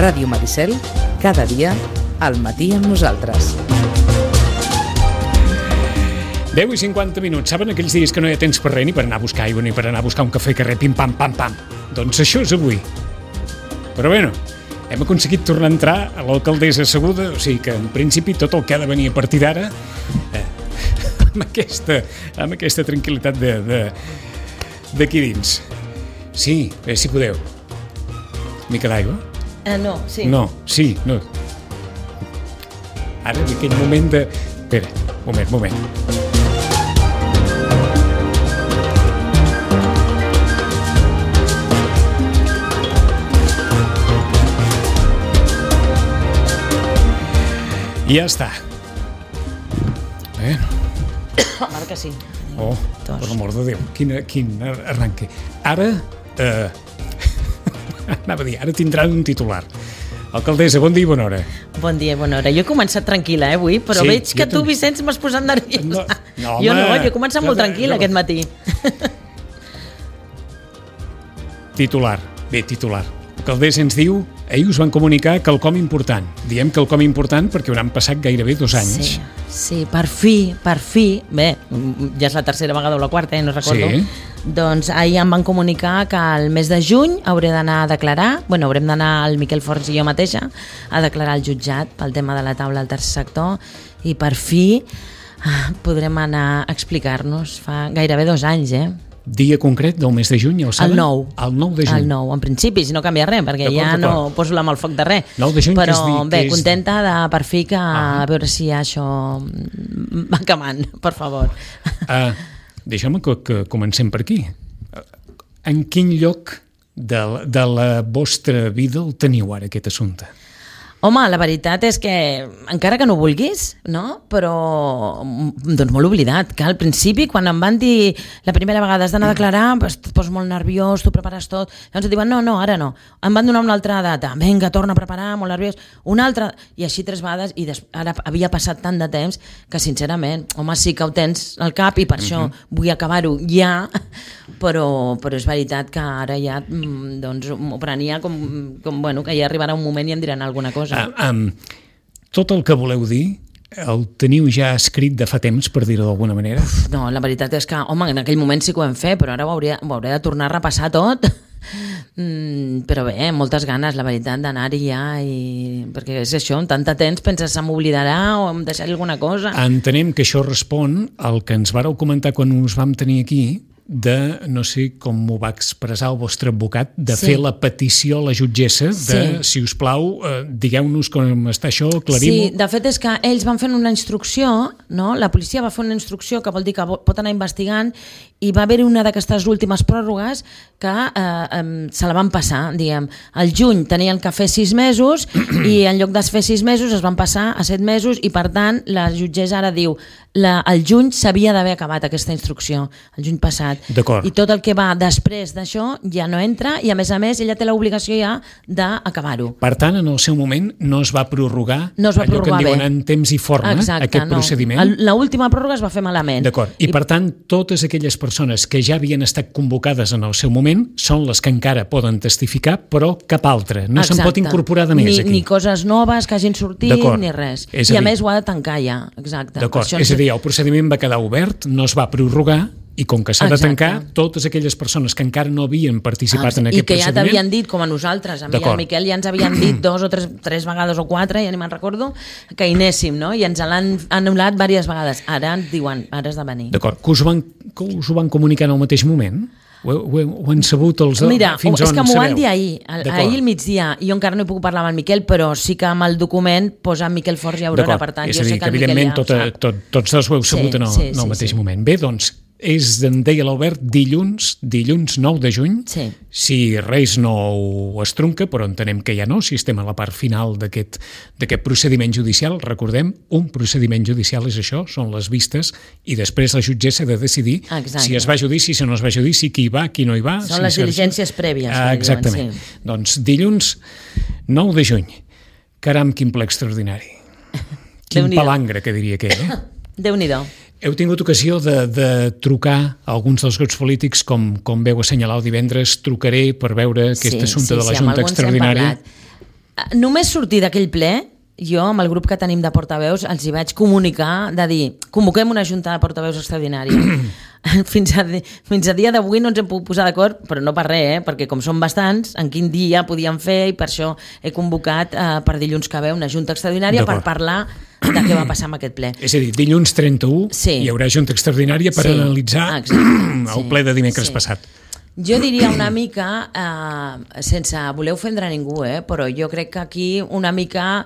Ràdio Maricel, cada dia, al matí amb nosaltres. 10:50. Saben aquells dies que no hi ha temps per res, ni per anar a buscar aigua, ni per anar a buscar un cafè carrer, pim-pam, pam-pam? Doncs això és avui. Però bueno, hem aconseguit tornar a entrar a l'alcaldessa asseguda, o sigui que en principi tot el que ha de venir a partir d'ara, amb aquesta tranquil·litat d'aquí dins. Sí, bé, si podeu. Mica d'aigua? No, sí. No, sí, no. Ara, en aquell moment de... Espera, moment. I ja està. Ara que sí. Oh, per l'amor de Déu, quin arranque. Ara, anava a dir, ara tindran un titular. Alcaldessa, bon dia i bona hora. Bon dia i bona hora. Jo he començat tranquil·la, avui, però sí, veig que tu, Vicenç, m'has posat nerviosa. No, jo he començat molt tranquil·la aquest matí. Titular. Alcaldessa ens diu, ahir us van comunicar quelcom important. Diem quelcom important perquè hauran passat gairebé 2 anys. Sí, per fi, bé, ja és la tercera vegada o la quarta, no recordo. Sí. Doncs ahir em van comunicar que el mes de juny haurem d'anar a declarar, haurem d'anar el Miquel Forns i jo mateixa a declarar al jutjat pel tema de la taula del tercer sector i per fi podrem anar a explicar-nos. Fa gairebé 2 anys, Dia concret del mes de juny, el saben? El 9. El 9 de juny. El 9, en principi, si no canvia res, perquè ja no poso la mà al foc de res. 9 de juny, però bé, contenta de per fi que a veure si això va acabant, per favor. Deixa'm que comencem per aquí. En quin lloc de la vostra vida el teniu ara, aquest assumpte? Home, la veritat és que, encara que no vulguis, no? Però, doncs molt oblidat, que al principi, quan em van dir la primera vegada has d'anar a declarar, et poses molt nerviós, tu prepares tot, llavors et diuen, no, ara no. Em van donar una altra data, vinga, torna a preparar, molt nerviós, una altra, i així 3 vegades, i ara havia passat tant de temps que, sincerament, home, sí que ho tens al cap i per això vull acabar-ho ja, però és veritat que ara ja doncs, m'ho prenia com que ja arribarà un moment i em diran alguna cosa. Tot el que voleu dir el teniu ja escrit de fa temps, per dir-ho d'alguna manera? No, la veritat és que, home, en aquell moment sí que ho hem fet, però ara ho hauré de tornar a repassar tot. Però bé, moltes ganes, la veritat, d'anar-hi ja, perquè és això, amb tant de temps penses se m'oblidarà o em deixaré alguna cosa. Entenem que això respon al que ens vareu comentar quan us vam tenir aquí, de, no sé com ho va expressar el vostre advocat, de fer la petició a la jutgessa de, si us plau, digueu-nos com està això, aclarim-ho. Sí, de fet és que ells van fer una instrucció, no? La policia va fer una instrucció que vol dir que pot anar investigant i va haver una d'aquestes últimes pròrrogues que se la van passar, diguem. Al juny tenien que fer 6 mesos i en lloc de fer 6 mesos es van passar a 7 mesos i per tant la jutgessa ara diu al juny s'havia d'haver acabat aquesta instrucció, el juny passat. D'acord. I tot el que va després d'això ja no entra i a més ella té l'obligació ja d'acabar-ho. Per tant, en el seu moment no es va prorrogar, allò que en diuen en temps i forma, aquest procediment. L'última pròrroga es va fer malament. D'acord. I per tant, totes aquelles persones que ja havien estat convocades en el seu moment són les que encara poden testificar, però cap altra. No se'n pot incorporar de més aquí. Ni coses noves que hagin sortit, ni res. I a més ho ha de tancar ja. Exacte. D'acord. És a dir, el procediment va quedar obert, no es va prorrogar, i com que s'ha de tancar, totes aquelles persones que encara no havien participat en aquest procediment... I que ja t'havien dit, com a nosaltres, a mi i al Miquel ja ens havien dit 2 o 3 vegades o 4, ja ni me'n recordo, que hi anéssim, no? I ens l'han anul·lat diverses vegades. Ara ens diuen, ara has de venir. D'acord. Que us ho van comunicar en el mateix moment? Ho han sabut els... Mira, és que m'ho van dir ahir al migdia, i jo encara no he pogut parlar amb el Miquel, però sí que amb el document posa Miquel Forns i Aurora, per tant, jo sé que el Miquel ja ho sap. Tots dos ho heu sabut en el mateix moment. Bé, doncs, em deia l'Albert, dilluns 9 de juny, si res no ho estronca, però entenem que ja no, si estem a la part final d'aquest procediment judicial. Recordem, un procediment judicial és això, són les vistes, i després la jutgessa ha de decidir si es va a judici, si no es va a judici, qui hi va, qui no hi va. Són les diligències prèvies. Exactament. Doncs dilluns 9 de juny. Caram, quin ple extraordinari. Quin palangre, que diria aquell, Déu-n'hi-do. Heu tingut ocasió de trucar a alguns dels grups polítics, com veu assenyalar el divendres, trucaré per veure aquest assumpte de la Junta Extraordinària. Només sortir d'aquell ple, jo amb el grup que tenim de portaveus els hi vaig comunicar de dir, convoquem una junta de portaveus extraordinària. Fins a dia d'avui no ens hem pogut posar d'acord, però no per res, perquè com són bastants, en quin dia podíem fer, i per això he convocat per dilluns que ve una junta extraordinària per parlar de què va passar amb aquest ple. És a dir, dilluns 31 hi haurà junta extraordinària per analitzar el ple de dimecres passat. Jo diria una mica, sense voler ofendre a ningú, però jo crec que aquí una mica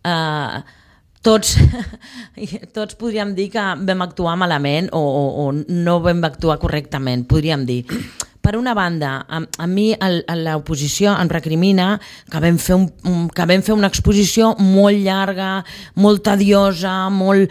tots podríem dir que vam actuar malament o no vam actuar correctament, podríem dir. Per una banda, a mi l'oposició em recrimina que vam fer una exposició molt llarga, molt tediosa,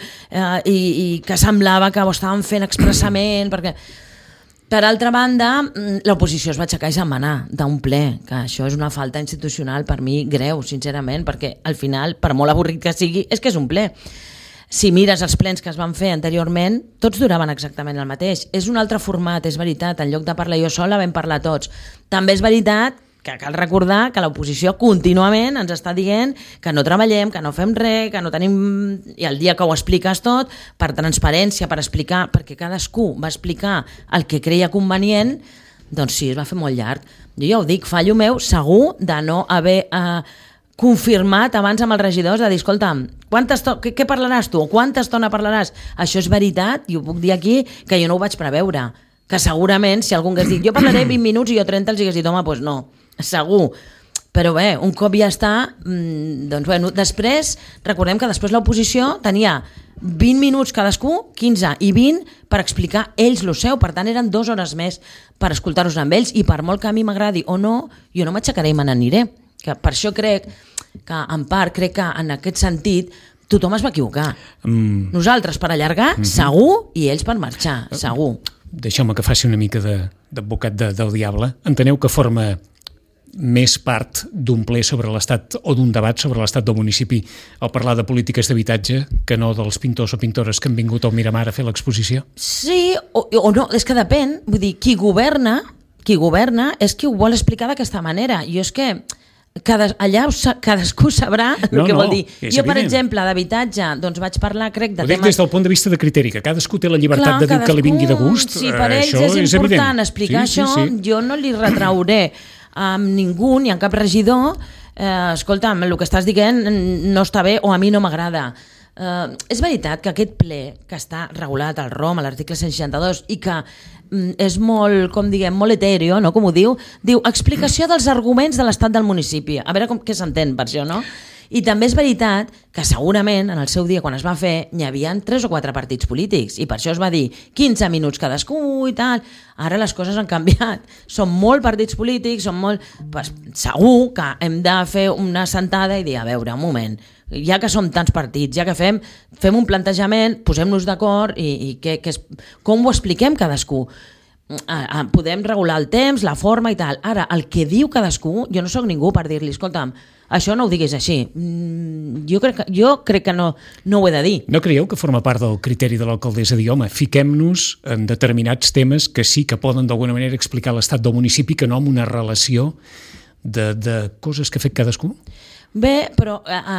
i que semblava que ho estàvem fent expressament, perquè... Per altra banda, l'oposició es va aixecar i se'n va anar d'un ple, que això és una falta institucional per mi greu, sincerament, perquè al final, per molt avorrit que sigui, és que és un ple. Si mires els plens que es van fer anteriorment, tots duraven exactament el mateix. És un altre format, és veritat, en lloc de parlar jo sola vam parlar tots. També és veritat que cal recordar que l'oposició contínuament ens està dient que no treballem, que no fem res, que no tenim... I el dia que ho expliques tot, per transparència, per explicar, perquè cadascú va explicar el que creia convenient, doncs sí, es va fer molt llarg. Jo ja ho dic, fallo meu segur de no haver confirmat abans amb els regidors de dir, escolta'm, què parlaràs tu? Quanta estona parlaràs? Això és veritat, i ho puc dir aquí, que jo no ho vaig preveure. Que segurament, si algú hagués dit, jo parlaré 20 minuts i jo 30, els hagués dit, home, doncs no. Segur, però bé, un cop ja està, doncs bueno, després, recordem que després l'oposició tenia 20 minuts cadascú, 15 i 20 per explicar ells lo seu, per tant eren 2 hores més per escoltar-los amb ells, i per molt que a mi m'agradi o no, jo no m'aixecaré i me n'aniré, que per això crec que en part, crec que en aquest sentit tothom es va equivocar. Nosaltres per allargar, segur, i ells per marxar, segur. Deixeu-me que faci una mica d'advocat del diable. Enteneu que forma més part d'un ple sobre l'estat o d'un debat sobre l'estat del municipi al parlar de polítiques d'habitatge que no dels pintors o pintores que han vingut al Miramar a fer l'exposició? Sí, o no, és que depèn. Vull dir, qui governa és qui ho vol explicar d'aquesta manera. Jo és que allà cadascú sabrà el que vol dir. Jo, per exemple, d'habitatge, doncs vaig parlar, crec, de temes... Des del punt de vista de criteri, que cadascú té la llibertat de dir que li vingui de gust. Sí, per ells és important explicar això. Jo no li retrauré a ningú, ni a cap regidor, escolta'm, el que estàs dient no està bé o a mi no m'agrada. És veritat que aquest ple, que està regulat al ROM, a l'article 162, i que és molt, com diguem, molt etèreo, no? Com ho diu explicació dels arguments de l'estat del municipi. A veure què s'entén per això, no? I també és veritat que segurament en el seu dia quan es va fer n'hi havia 3 o 4 partits polítics i per això es va dir 15 minuts cadascú i tal. Ara les coses han canviat. Són molt partits polítics, segur que hem de fer una sentada i dir, a veure, un moment, ja que som tants partits, ja que fem un plantejament, posem-nos d'acord i com ho expliquem cadascú. Podem regular el temps, la forma i tal. Ara, el que diu cadascú, jo no sóc ningú per dir-li, escolta'm, això no ho diguis així. Jo crec que no ho he de dir. No creieu que forma part del criteri de l'alcaldessa dir, home, fiquem-nos en determinats temes que sí que poden d'alguna manera explicar l'estat del municipi, que no amb una relació de coses que ha fet cadascú? Bé, però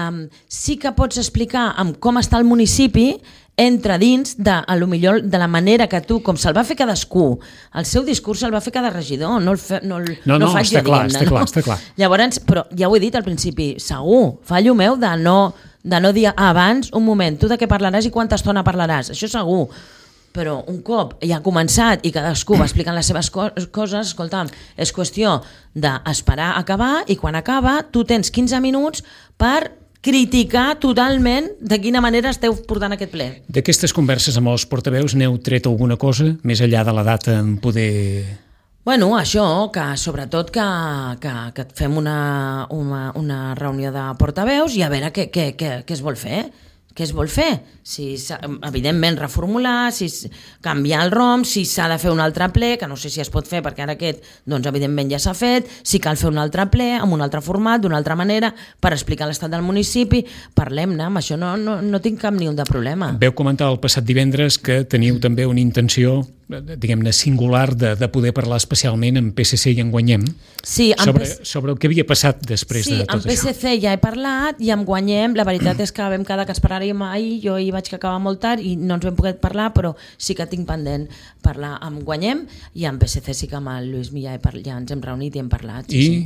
sí que pots explicar com està el municipi entra dins de la manera que tu, com se'l va fer cadascú, el seu discurs se'l va fer cada regidor, no faig està clar, està clar. Llavors, però ja ho he dit al principi, segur, fallo meu de no dir abans, un moment, tu de què parlaràs i quanta estona parlaràs, això segur. Però un cop ja ha començat i cadascú va explicant les seves coses, escolta'm, és qüestió d'esperar a acabar i quan acaba tu tens 15 minuts per criticar totalment de quina manera esteu portant aquest ple. D'aquestes converses amb els portaveus n'heu tret alguna cosa, més enllà de la data en poder... Bueno, això, que sobretot que fem una reunió de portaveus i a veure què es vol fer. Què es vol fer? Evidentment reformular, canviar el ROM, si s'ha de fer un altre ple, que no sé si es pot fer perquè ara aquest, doncs evidentment ja s'ha fet, si cal fer un altre ple, amb un altre format, d'una altra manera, per explicar l'estat del municipi, parlem-ne, amb això no tinc cap ni un de problema. Veu comentar el passat divendres que teniu també una intenció diguem-ne, singular de poder parlar especialment en PSC i en Guanyem sobre el que havia passat després de tot això. Sí, en PSC ja he parlat i en Guanyem la veritat és que vam quedar que esperàrem ahir, jo hi vaig acabar molt tard i no ens vam poder parlar, però sí que tinc pendent parlar amb Guanyem i en PSC sí que amb el Lluís Millà ja ens hem reunit i hem parlat. Sí.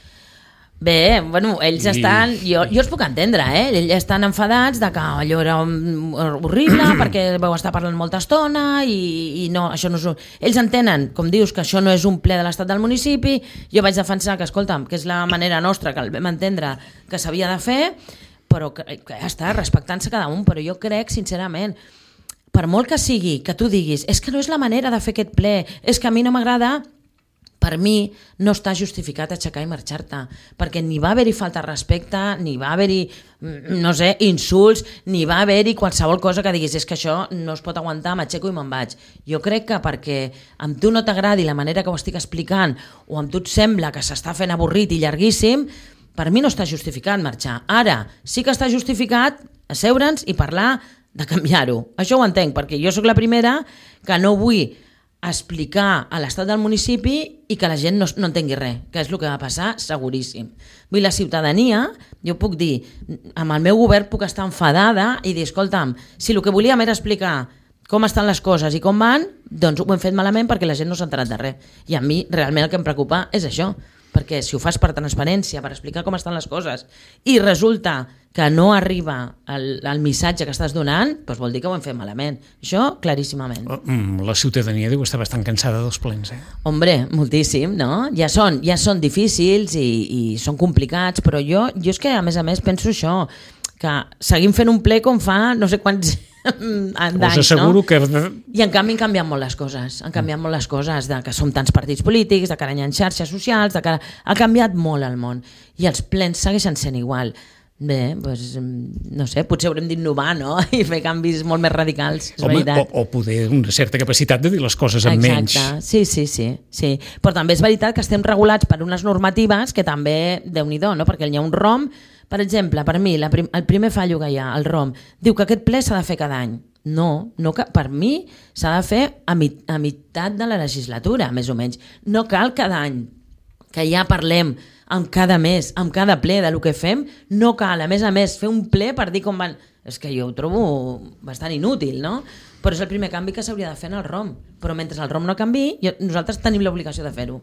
Bé, bueno, ells estan... Jo els puc entendre, ells estan enfadats de que allò era horrible perquè vau estar parlant molta estona i no, això no és... Ells entenen, com dius, que això no és un ple de l'estat del municipi. Jo vaig defensar que, escolta'm, que és la manera nostra, que el vam entendre que s'havia de fer, però que ja està, respectant-se cada un. Però jo crec, sincerament, per molt que sigui, que tu diguis, és que no és la manera de fer aquest ple, és que a mi no m'agrada... Per mi no està justificat aixecar i marxar-te, perquè ni va haver-hi falta de respecte, ni va haver-hi, no sé, insults, ni va haver-hi qualsevol cosa que diguis és que això no es pot aguantar, m'aixeco i me'n vaig. Jo crec que perquè amb tu no t'agradi la manera que ho estic explicant o amb tu et sembla que s'està fent avorrit i llarguíssim, per mi no està justificat marxar. Ara, sí que està justificat asseure'ns i parlar de canviar-ho. Això ho entenc, perquè jo sóc la primera que no vull explicar a l'estat del municipi i que la gent no entengui res, que és el que va passar seguríssim. Vull la ciutadania, jo puc dir, amb el meu govern puc estar enfadada i dir, escolta'm, si el que volíem era explicar com estan les coses i com van, doncs ho hem fet malament perquè la gent no s'ha enterat de res. I a mi realment el que em preocupa és això, perquè si ho fas per transparència, per explicar com estan les coses, i resulta que no arriba el missatge que estàs donant, doncs vol dir que ho hem fet malament. Això, claríssimament. La ciutadania deu estar bastant cansada dels plens, Hombre, moltíssim, no? Ja són difícils i són complicats, però jo és que, a més, penso això, que seguim fent un ple com fa no sé quants d'anys, us asseguro que... I en canvi han canviat molt les coses. Han canviat molt les coses, de que som tants partits polítics, de que ara hi ha xarxes socials, de que ha canviat molt el món. I els plens segueixen sent igual. Bé, doncs, no sé, potser haurem d'innovar, no? I fer canvis molt més radicals, és veritat. O poder una certa capacitat de dir les coses amb menys. Exacte, sí. Però també és veritat que estem regulats per unes normatives que també, Déu-n'hi-do, no? Perquè hi ha un ROM, per exemple, per mi, el primer fallo que hi ha, el ROM, diu que aquest ple s'ha de fer cada any. No, per mi s'ha de fer a meitat de la legislatura, més o menys. No cal cada any, que ja parlem amb cada mes, amb cada ple de lo que fem, no cal, a més, fer un ple per dir com van... És que jo ho trobo bastant inútil, no? Però és el primer canvi que s'hauria de fer en el ROM. Però mentre el ROM no canvi, nosaltres tenim l'obligació de fer-ho.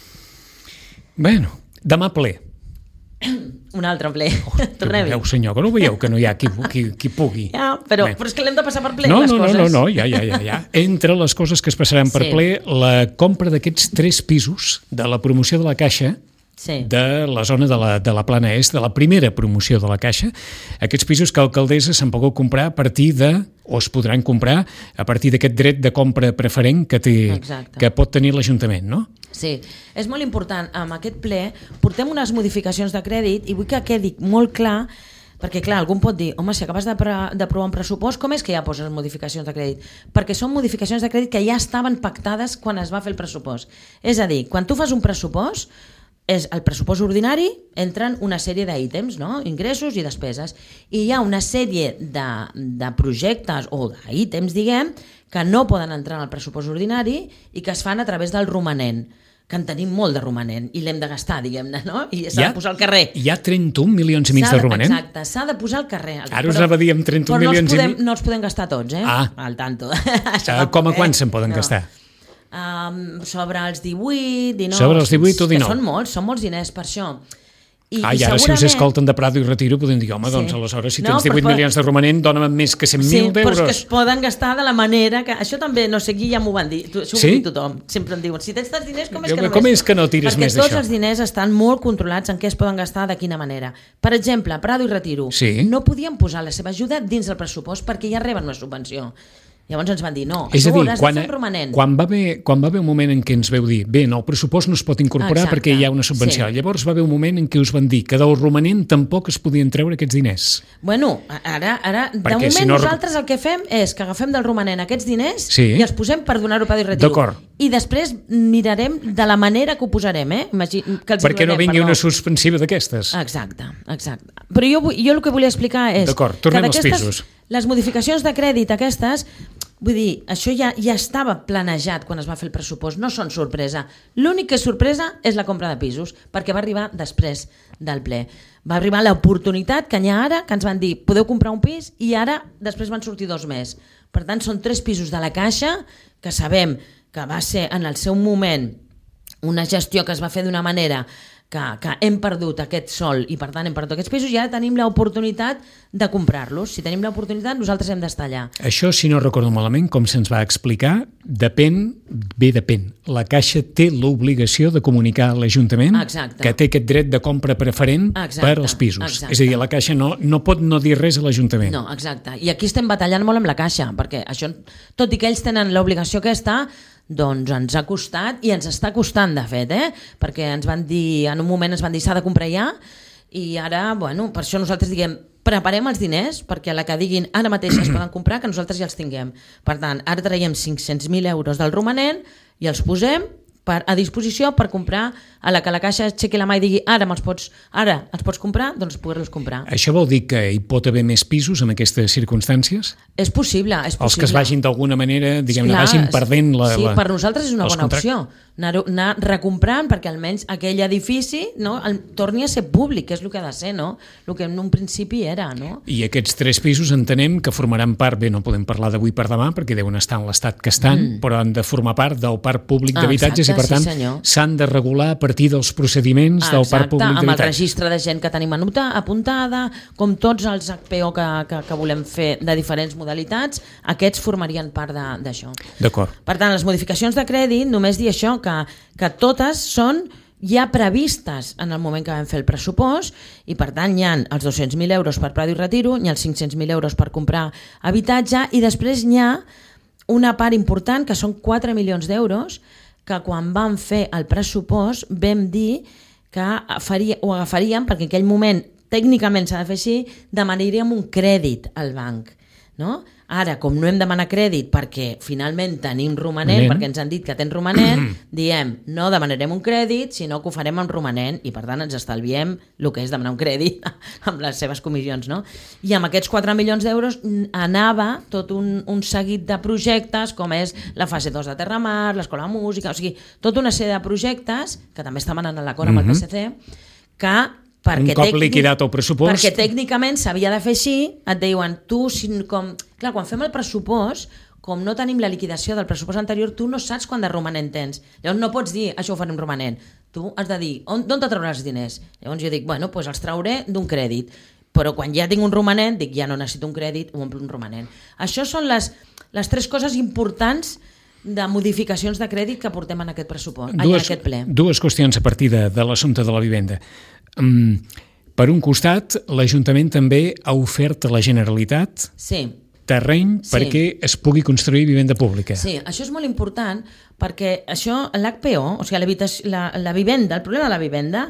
Bueno, demà ple. Un altre ple. Tornem-hi. Veieu, senyor, que no veieu que no hi ha qui pugui. Ja, però és que l'hem de passar per ple, les coses. No, ja. Entre les coses que es passaran per ple, la compra d'aquests 3 pisos de la promoció de la Caixa, de la zona de la Plana Est, de la primera promoció de la Caixa, aquests pisos que l'alcaldessa se'n pogut comprar a partir o es podran comprar a partir d'aquest dret de compra preferent que pot tenir l'Ajuntament, no? Sí, és molt important. Amb aquest ple portem unes modificacions de crèdit i vull que quedi molt clar, perquè clar, algú pot dir, home, si acabes d'aprovar un pressupost, com és que ja poses modificacions de crèdit? Perquè són modificacions de crèdit que ja estaven pactades quan es va fer el pressupost. És a dir, quan tu fas un pressupost, és el pressupost ordinari, entren una sèrie d'ítems, no? Ingressos i despeses, i hi ha una sèrie de projectes o d'ítems, diguem, que no poden entrar en el pressupost ordinari i que es fan a través del romanent, que en tenim molt de romanent i l'hem de gastar, diguem-ne, no? I s'ha de posar al carrer. Hi ha 31 milions i mig de romanent? Exacte, s'ha de posar al carrer. Ara us anava a dir amb 31 milions i mig. Però no els podem gastar tots, al tanto. Com a quants se'n poden gastar? Sobre els 18, 19... Sobre els 18 o 19. Són molts diners per això. I ara si us escolten de Prado i Retiro podem dir, home, doncs aleshores si tens 18 milions de romanent dona'm més que 100.000 d'euros. Però és que es poden gastar de la manera que... Això també, no sé qui ja m'ho van dir, això ho diu tothom, sempre em diuen, si tens tants diners, com és que no tires més d'això? Perquè tots els diners estan molt controlats en què es poden gastar, de quina manera. Per exemple, Prado i Retiro no podien posar la seva ajuda dins del pressupost perquè ja reben una subvenció. Llavors ens van dir, no, això has de fer romanent. Quan va haver un moment en què ens veu dir, bé, no, el pressupost no es pot incorporar perquè hi ha una subvenció. Llavors va haver un moment en què us van dir que del romanent tampoc es podien treure aquests diners. Bueno, ara de moment nosaltres el que fem és que agafem del romanent aquests diners i els posem per donar-ho per Retiro. D'acord. I després mirarem de la manera que ho posarem, perquè no vingui una suspensiva d'aquestes. Exacte. Però jo el que volia explicar és que d'aquestes, les modificacions de crèdit aquestes, Vull dir, això ja estava planejat quan es va fer el pressupost, no són sorpresa. L'únic que és sorpresa és la compra de pisos, perquè va arribar després del ple. Va arribar l'oportunitat que n'hi ha ara, que ens van dir, podeu comprar un pis, i ara després van sortir 2 més. Per tant, són 3 pisos de la Caixa, que sabem que va ser en el seu moment una gestió que es va fer d'una manera que hem perdut aquest sol i per tant hem perdut aquests pisos i ara tenim l'oportunitat de comprar-los. Si tenim l'oportunitat, nosaltres hem d'estar allà. Això, si no recordo malament, com se'ns va explicar, depèn. La Caixa té l'obligació de comunicar a l'Ajuntament que té aquest dret de compra preferent per als pisos. Exacte. És a dir, la Caixa no pot no dir res a l'Ajuntament. No, exacte. I aquí estem batallant molt amb la Caixa, perquè això, tot i que ells tenen l'obligació aquesta, doncs ens ha costat i ens està costant de fet, perquè ens van dir, en un moment ens van dir s'ha de comprar ja i ara, bueno, per això nosaltres diguem preparem els diners perquè a la que diguin ara mateix es poden comprar que nosaltres ja els tinguem. Per tant, ara traiem 500.000 euros del romanent i els posem a disposició per comprar a la que la Caixa aixequi la mà i digui ara els pots comprar, doncs poder-los comprar. Això vol dir que hi pot haver més pisos en aquestes circumstàncies? És possible. Els que es vagin d'alguna manera, diguem-ne, vagin perdent Sí, per nosaltres és una bona opció. Anar recomprant perquè almenys aquell edifici torni a ser públic, que és el que ha de ser, no? El que en un principi era, no? I aquests 3 pisos entenem que formaran part, bé, no podem parlar d'avui per demà perquè deuen estar en l'estat que estan, però han de formar part del parc públic d'habitatges i per tant s'han de regular a partir dels procediments del parc públic d'habitatges. Amb el registre de gent que tenim apuntada, com tots els HPO que volem fer de diferents modalitats, aquests formarien part d'això. D'acord. Per tant, les modificacions de crèdit, només dir això, que totes són ja previstes en el moment que vam fer el pressupost i per tant hi ha els 200.000 euros per plau i retiro, hi ha els 500.000 euros per comprar habitatge i després hi ha una part important que són 4 milions d'euros que quan vam fer el pressupost vam dir que ho agafaríem perquè en aquell moment tècnicament s'ha de fer així, demanaríem un crèdit al banc, no? Ara, com no hem demanat crèdit perquè finalment tenim romanent, perquè ens han dit que tens romanent, diem, no demanarem un crèdit, sinó que ho farem amb romanent i per tant ens estalviem el que és demanar un crèdit amb les seves comissions, no? I amb aquests 4 milions d'euros anava tot un seguit de projectes com és la fase 2 de Terramar, l'Escola de Música, o sigui, tota una sèrie de projectes que també estan anant a l'acord amb el PSC que un cop liquidat el pressupost. Perquè tècnicament s'havia de fer així, et diuen, clar, quan fem el pressupost, com no tenim la liquidació del pressupost anterior, tu no saps quant de romanent tens. Llavors no pots dir, això ho farem romanent. Tu has de dir, d'on te trauràs els diners? Llavors jo dic, bueno, doncs els trauré d'un crèdit. Però quan ja tinc un romanent, dic, ja no necessito un crèdit, ho omplo un romanent. Això són les 3 coses importants de modificacions de crèdit que portem en aquest pressupost, en aquest ple. 2 qüestions a partir de l'assumpte de la vivenda. Per un costat, l'Ajuntament també ha ofert a la Generalitat terreny perquè es pugui construir vivenda pública. Sí, això és molt important perquè això, l'HPO, o sigui, la vivenda, el problema de la vivenda,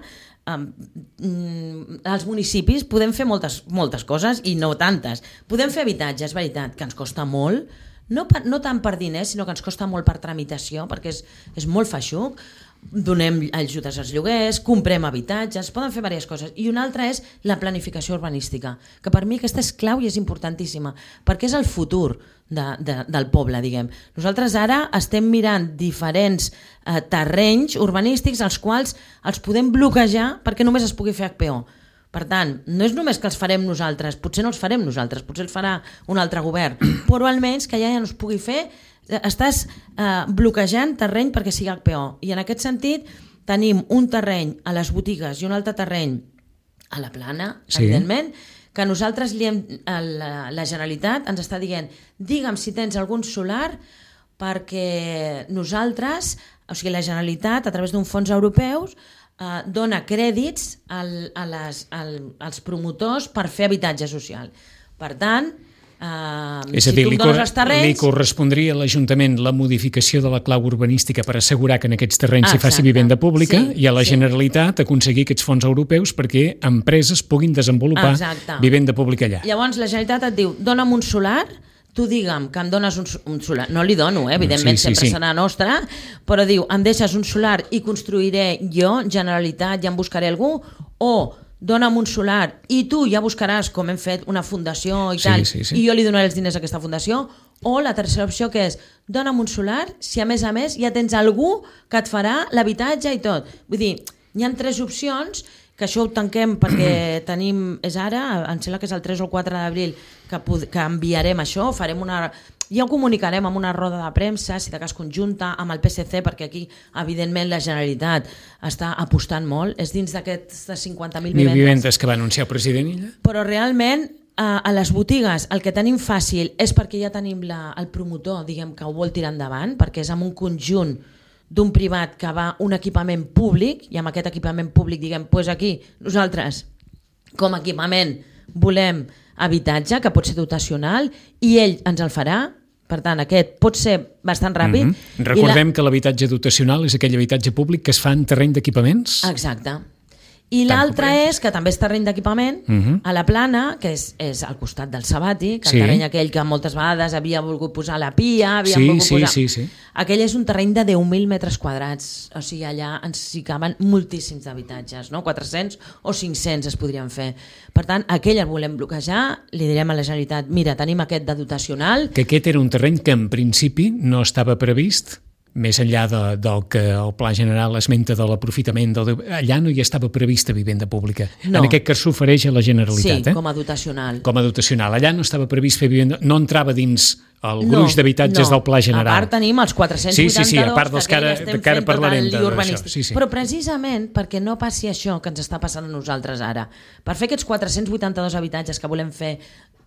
als municipis podem fer moltes coses i no tantes. Podem fer habitatge, és veritat, que ens costa molt, no tant per diners, sinó que ens costa molt per tramitació, perquè és molt feixuc. Donem ajudes als lloguers, comprem habitatges, poden fer diverses coses. I una altra és la planificació urbanística, que per mi aquesta és clau i és importantíssima, perquè és el futur del poble, diguem. Nosaltres ara estem mirant diferents terrenys urbanístics als quals els podem bloquejar perquè només es pugui fer HPO. Per tant, no és només que els farem nosaltres, potser no els farem nosaltres, potser els farà un altre govern, però almenys que ja no es pugui fer, estàs bloquejant terreny perquè sigui HPO. I en aquest sentit tenim un terreny a les botigues i un altre terreny a la Plana, evidentment, que nosaltres la Generalitat ens està dient, digue'm si tens algun solar perquè nosaltres, o sigui, la Generalitat a través d'un fons europeus dona crèdits als promotors per fer habitatge social. Per tant, és a dir, li correspondria a l'Ajuntament la modificació de la clau urbanística per assegurar que en aquests terrenys s'hi faci vivenda pública i a la Generalitat aconseguir aquests fons europeus perquè empreses puguin desenvolupar vivenda pública allà. Llavors la Generalitat et diu, dona'm un solar, tu digue'm que em dones un solar, no li dono, evidentment sempre serà nostra, però diu, em deixes un solar i construiré jo, Generalitat, ja em buscaré algú, o dona'm un solar i tu ja buscaràs com hem fet una fundació i tal, i jo li donaré els diners a aquesta fundació, o la tercera opció que és dona'm un solar si a més ja tens algú que et farà l'habitatge i tot. Vull dir, hi ha 3 opcions, que això ho tanquem perquè tenim, és ara, em sembla que és el 3 o el 4 d'abril que enviarem això, farem ja ho comunicarem amb una roda de premsa, si de cas conjunta, amb el PSC, perquè aquí, evidentment, la Generalitat està apostant molt. És dins d'aquestes 50.000 vivendes que va anunciar el president ella? Però realment, a les botigues, el que tenim fàcil és perquè ja tenim el promotor, diguem, que ho vol tirar endavant, perquè és amb un conjunt d'un privat que va un equipament públic, i amb aquest equipament públic, diguem, doncs aquí, nosaltres, com a equipament, volem habitatge, que pot ser dotacional, i ell ens el farà. Per tant, aquest pot ser bastant ràpid. Recordem que l'habitatge dotacional és aquell habitatge públic que es fa en terreny d'equipaments? Exacte. I l'altre és, que també és terreny d'equipament, a la Plana, que és al costat del Sabati, que el terreny aquell que moltes vegades havia volgut posar la pia, aquell és un terreny de 10.000 metres quadrats, o sigui, allà ens hi caben moltíssims habitatges, no? 400 o 500 es podrien fer. Per tant, aquell el volem bloquejar, li direm a la Generalitat, mira, tenim aquest de dotacional. Que aquest era un terreny que en principi no estava previst, més enllà del que el Pla General esmenta de l'aprofitament, allà no hi estava prevista vivenda pública. No. En aquest cas s'ofereix a la Generalitat. Sí, com a dotacional. Com a dotacional. Allà no estava previst fer vivenda, no entrava dins el gruix d'habitatges del Pla General. A part tenim els 482, sí, a part dels que ara parlarem d'això. Però precisament perquè no passi això que ens està passant a nosaltres ara, per fer aquests 482 habitatges que volem fer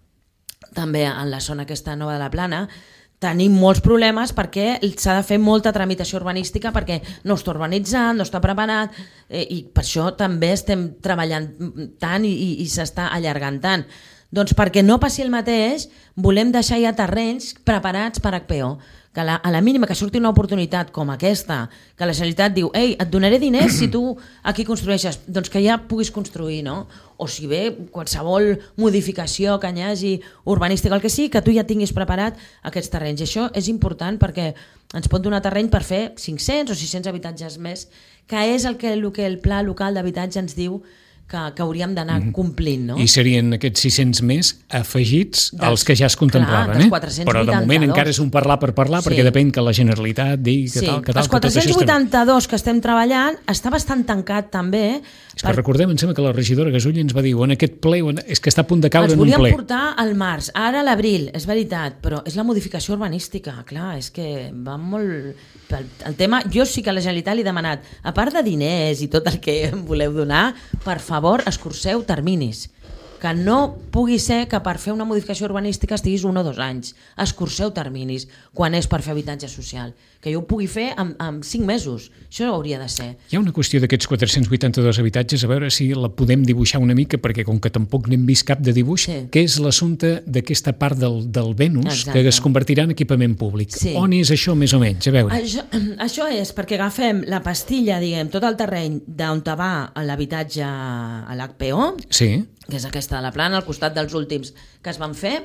també en la zona aquesta nova de la Plana, tenim molts problemes perquè s'ha de fer molta tramitació urbanística perquè no està urbanitzat, no està preparat, i per això també estem treballant tant i s'està allargant tant. Doncs perquè no passi el mateix, volem deixar ja terrenys preparats per HPO, que a la mínima que surti una oportunitat com aquesta, que la Generalitat diu, ei, et donaré diners si tu aquí construeixes, doncs que ja puguis construir, no? O si bé qualsevol modificació que hi hagi urbanística, el que sigui, que tu ja tinguis preparat aquests terrenys. I això és important perquè ens pot donar terreny per fer 500 o 600 habitatges més, que és el que el Pla Local d'Habitatge ens diu que hauríem d'anar complint, no? I serien aquests 600 més afegits als que ja es contemplaven, però de moment encara és un parlar per parlar, perquè depèn que la Generalitat digui que tal, que tal, els 482 que estem treballant està bastant tancat també. És que recordem, em sembla que la regidora Gasull ens va dir, en aquest ple, és que està a punt de caure en un ple. Els volíem portar al març, ara a l'abril, és veritat, però és la modificació urbanística, clar, és que va molt... El tema, jo sí que a la Generalitat li he demanat, a part de diners i tot el que voleu donar, per favor, escurceu terminis. Que no pugui ser que per fer una modificació urbanística estiguis 1 o 2 anys. Escurceu terminis quan és per fer habitatge social. Que jo ho pugui fer en 5 mesos. Això hauria de ser. Hi ha una qüestió d'aquests 482 habitatges, a veure si la podem dibuixar una mica, perquè com que tampoc n'hem vist cap de dibuix, que és l'assumpte d'aquesta part del Venus, que es convertirà en equipament públic. On és això, més o menys? A veure. Això és perquè agafem la pastilla, diguem, tot el terreny d'on va l'habitatge a l'HPO, que és aquesta de la Plana, al costat dels últims que es van fer,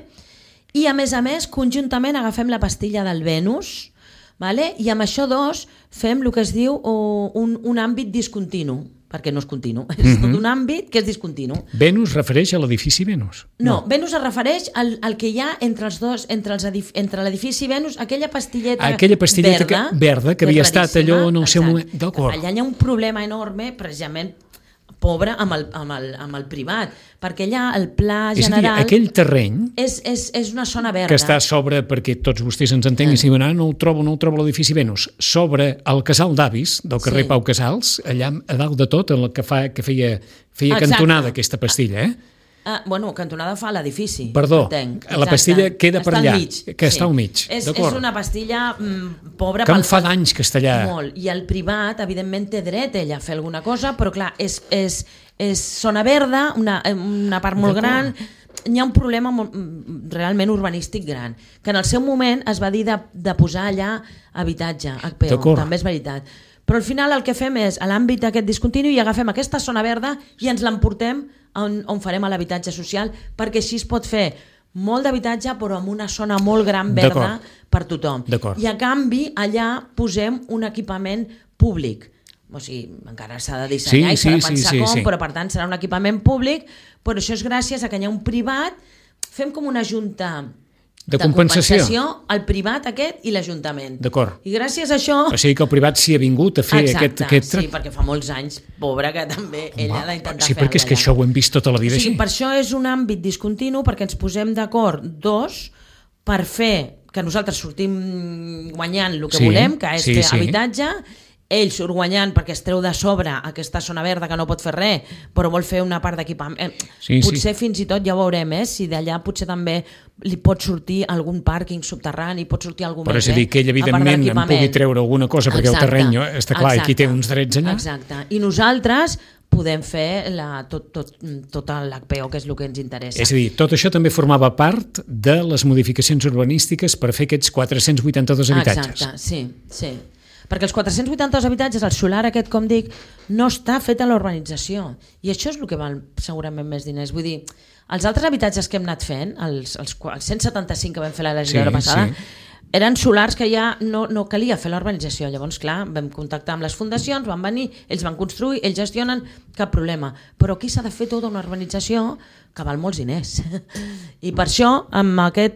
i a més, conjuntament agafem la pastilla del Venus, i amb això fem el que es diu un àmbit discontinu, perquè no és continu, és tot un àmbit que és discontinu. Venus refereix a l'edifici Venus? No, Venus es refereix al que hi ha entre els dos, entre l'edifici Venus, aquella pastilleta verda que havia estat allò en el seu moment. Allà hi ha un problema enorme, precisament, pobre amb el privat, perquè allà el pla general... És a dir, aquell terreny... És una zona verda. Que està sobre, perquè tots vostès ens entenguin, si no el trobo l'edifici Venus, sobre el casal d'Avis, del carrer Pau Casals, allà a dalt de tot, el que feia cantonada aquesta pastilla, cantonada fa l'edifici. Perdó, la pastilla queda per allà, que està al mig. És una pastilla pobra. Que em fa d'anys que està allà. Molt, i el privat, evidentment, té dret ell a fer alguna cosa, però clar, és zona verda, una part molt gran, hi ha un problema realment urbanístic gran, que en el seu moment es va dir de posar allà habitatge, HPO, també és veritat. Però al final el que fem és, a l'àmbit d'aquest discontinu, i agafem aquesta zona verda i ens l'emportem on farem l'habitatge social, perquè així es pot fer molt d'habitatge però en una zona molt gran verda per tothom. I a canvi allà posem un equipament públic, o sigui, encara s'ha de dissenyar i s'ha de pensar com, però per tant serà un equipament públic, però això és gràcies a que hi ha un privat, fem com una junta de compensació al privat aquest i l'Ajuntament. D'acord. I gràcies a això... O sigui que el privat s'hi ha vingut a fer aquest... Sí, perquè fa molts anys, pobra, que també ella l'ha intentat fer. Sí, perquè és que això ho hem vist tota la vida així. Per això és un àmbit discontinu, perquè ens posem d'acord per fer que nosaltres sortim guanyant el que volem, que és fer habitatge, ell surt guanyant perquè es treu de sobre aquesta zona verda que no pot fer res, però vol fer una part d'equipament. Potser fins i tot ja ho veurem, si d'allà potser també li pot sortir algun pàrquing subterrani, pot sortir algun però és a dir, que ell evidentment en pugui treure alguna cosa, perquè el terreny està clar, i qui té uns drets allà. Exacte, i nosaltres podem fer tot l'HPO, que és el que ens interessa. És a dir, tot això també formava part de les modificacions urbanístiques per fer aquests 482 habitatges. Exacte, sí. Perquè els 482 habitatges, el solar aquest, com dic, no està fet a la urbanització. I això és el que val segurament més diners. Vull dir, els altres habitatges que hem anat fent, els 175 que vam fer la legislatura passada, eren solars que ja no calia fer la urbanització. Llavors, clar, vam contactar amb les fundacions, van venir, ells van construir, ells gestionen, cap problema. Però aquí s'ha de fer tota una urbanització que val molts diners. I per això, amb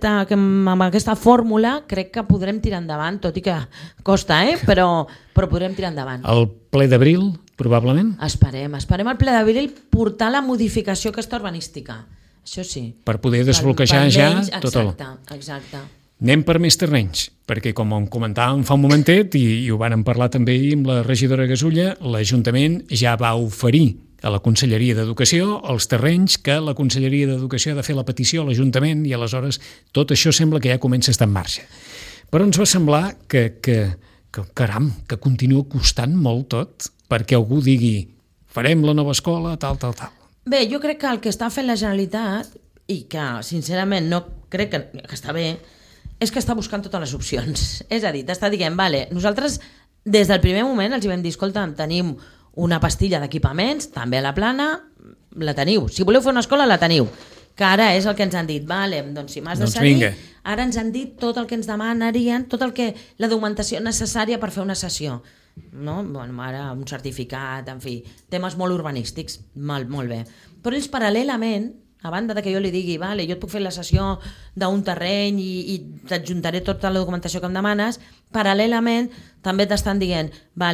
aquesta fórmula, crec que podrem tirar endavant, tot i que costa, però podrem tirar endavant. El ple d'abril, probablement? Esperem al ple d'abril portar la modificació aquesta urbanística. Això sí. Per poder desbloquejar ja tot el... Exacte. Anem per més terrenys, perquè com comentàvem fa un momentet, i ho vàrem parlar també amb la regidora Gasulla, l'Ajuntament ja va oferir a la Conselleria d'Educació els terrenys que la Conselleria d'Educació ha de fer la petició a l'Ajuntament i aleshores tot això sembla que ja comença a estar en marxa. Però ens va semblar que caram, que continua costant molt tot perquè algú digui farem la nova escola, tal. Bé, jo crec que el que està fent la Generalitat, i que sincerament no crec que està bé, és que està buscant totes les opcions. És a dir, t'està dient, nosaltres des del primer moment els vam dir, escolta, tenim una pastilla d'equipaments, també a la Plana, la teniu. Si voleu fer una escola, la teniu. Que ara és el que ens han dit, doncs si m'has de cedir, ara ens han dit tot el que ens demanarien, la documentació necessària per fer una sessió. No? Ara un certificat, en fi, temes molt urbanístics, molt bé. Però ells paral·lelament, a banda de que jo li digui, jo et puc fer la sessió d'un terreny i t'adjuntaré tota la documentació que em demanes, paral·lelament també t'estan dient,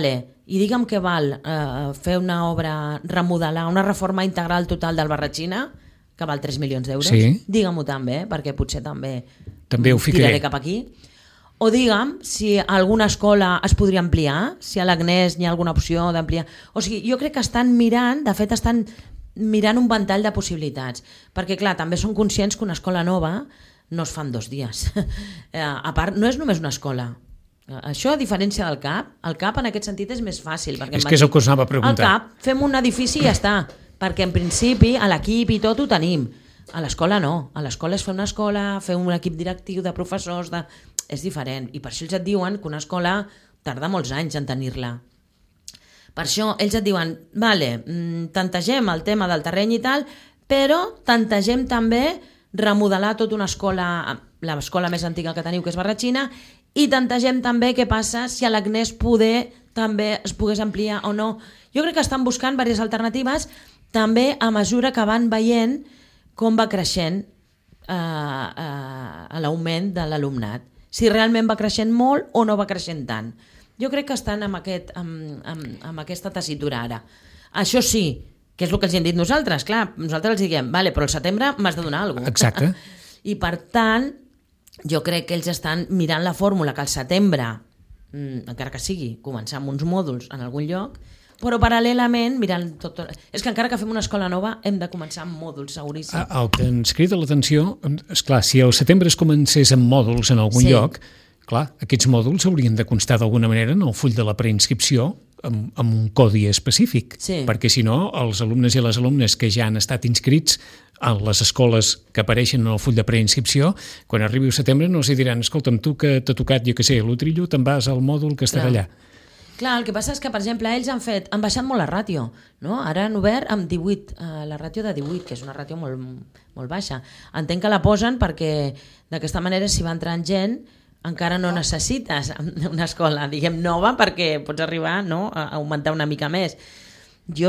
i digue'm què val fer una obra, remodelar, una reforma integral total del Barratxina, que val 3 milions d'euros, digue-m'ho també, perquè potser també ho tiraré cap aquí. O digue'm si alguna escola es podria ampliar, si a l'Agnès hi ha alguna opció d'ampliar. O sigui, jo crec que estan mirant, de fet estan mirant un ventall de possibilitats, perquè clar, també són conscients que una escola nova no es fa en 2 dies. A part, no és només una escola. Això, a diferència del CAP, el CAP en aquest sentit és més fàcil. És que és el que us anava a preguntar. Al CAP fem un edifici i ja està, perquè en principi a l'equip i tot ho tenim. A l'escola no, a l'escola és fer una escola, fer un equip directiu de professors, és diferent, i per això ells et diuen que una escola tarda molts anys en tenir-la. Per això ells et diuen, tantegem el tema del terreny i tal, però tantegem també remodelar tota una escola, l'escola més antiga que teniu, que és Barratxina, i tantegem també què passa si a l'Agnès també es pogués ampliar o no. Jo crec que estan buscant diverses alternatives, també a mesura que van veient com va creixent l'augment de l'alumnat. Si realment va creixent molt o no va creixent tant. Jo crec que estan amb aquesta tessitura ara. Això sí, que és el que els hem dit nosaltres. Clar, nosaltres els diguem, però al setembre m'has de donar alguna cosa. Exacte. I per tant, jo crec que ells estan mirant la fórmula que al setembre, encara que sigui, començar amb uns mòduls en algun lloc, però paral·lelament mirant tot... És que encara que fem una escola nova hem de començar amb mòduls, seguríssim. El que ens crida l'atenció, esclar, si al setembre es comencés amb mòduls en algun lloc, clar, aquests mòduls haurien de constar d'alguna manera en el full de la preinscripció amb un codi específic, perquè si no, els alumnes i les alumnes que ja han estat inscrits a les escoles que apareixen en el full de preinscripció, quan arribi el setembre no els diran, escolta'm, tu que t'ha tocat, jo què sé, l'Utrillo, te'n vas al mòdul que estarà allà. Clar, el que passa és que, per exemple, ells han baixat molt la ràtio, no? Ara han obert amb 18, la ràtio de 18, que és una ràtio molt baixa. Entenc que la posen perquè d'aquesta manera, si va entrant gent, encara no necessites una escola, diguem, nova, perquè pots arribar, no, a augmentar una mica més. Jo